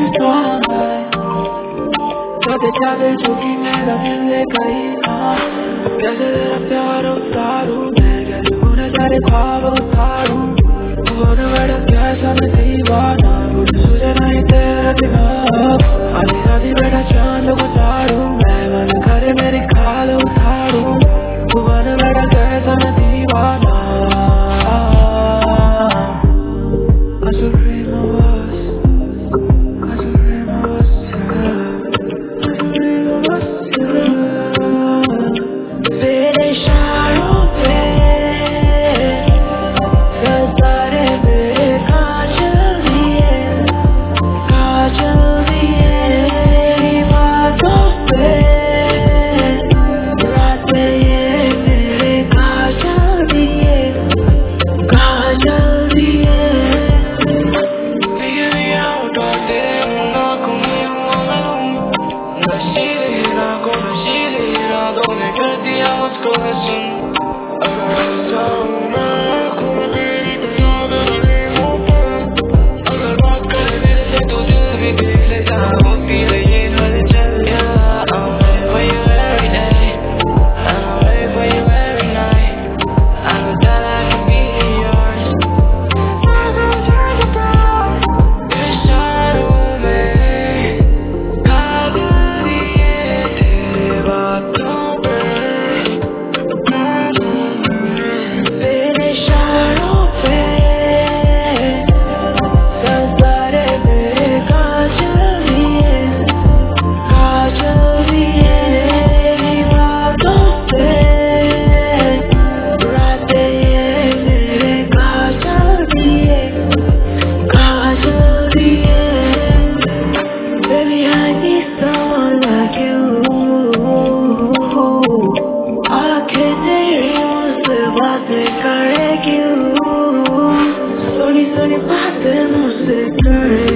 जाते जाते झुकी मेरा दिल ले गई कैसे तेरा प्यार उतारूं मैं कैसे उन्हें तेरे ख्वाब उतारूं तूने बड़ा कैसा मैं दीवाना कुछ सूझे नहीं तेरा दिमाग आधी आधी बेटा चांद उतारूं मैं मन करे मेरी खाल उतारूं तूने बड़ा कैसा मैं दीवाना Cause the dream of us Cause the dream of us तेरे इशारों पे सारे मेरे काजल दिए मेरी बातों पे रातें ये मेरे काजल दिए मुझको सुन अगर जाऊं मैं खुद तेरी दुनिया में नहीं हो पाए अगर बात करे मेरे से तो दिल भी देख ले जहाँ होती है ये हलचल I'm waiting for you every day I'm waiting for you every night I know that I can be yours इशारों में काजल दिए तेरे बातों सोनी सोनी बातें मुझसे करे